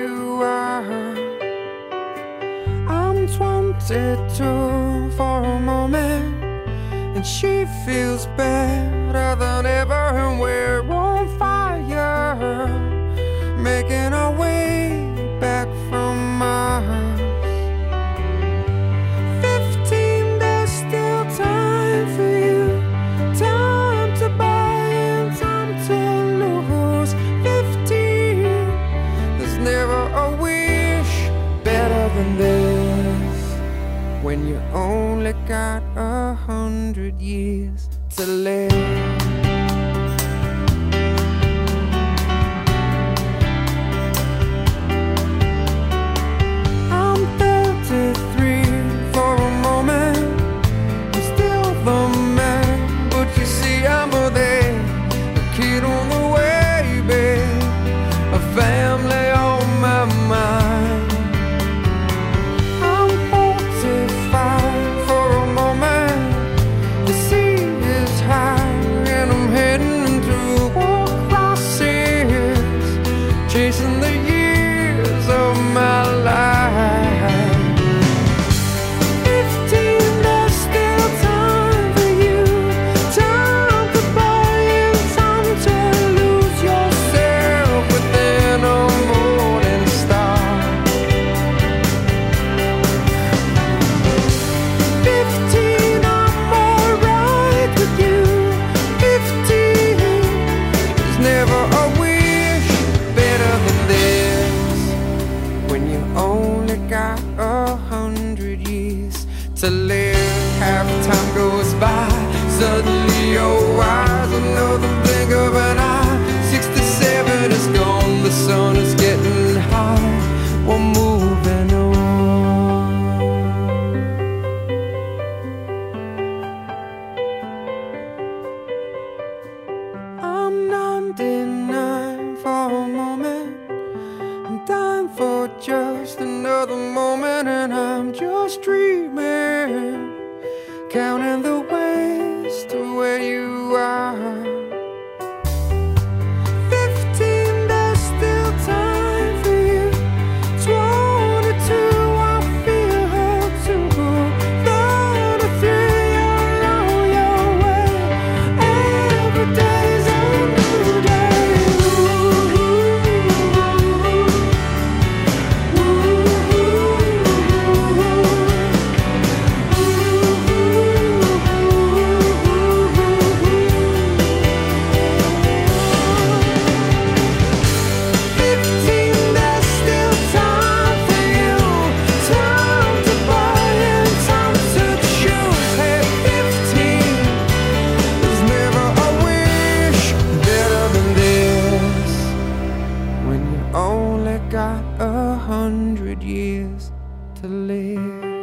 you are. I'm 22 for a moment, and she feels better than ever, and we're on fire, making our way back from Mars. 15, there's still time for you, time to buy and time to lose. 15, there's never a wish better than this, when you only got 100 years to live. Family on my mind. I'm 45 for a moment. The sea is high and I'm heading through crosses, chasing the years of my life. 15, there's still time for you, time to buy and time to lose yourself within a morning star. 15, I'm alright with you. 15, there's never a wish better than this, when you only got 100 years to live. Half time goes by, suddenly you're wise, another blink of an eye. 67 is gone, the sun is getting high, we're moving on. I'm 99 for a moment, I'm dying for just another moment, and I'm just dreaming, counting the ways to where you are. 15, there's still time for you. 22, I feel her too. 33, you're on your way. Every day's a new day. Only got 100 years to live.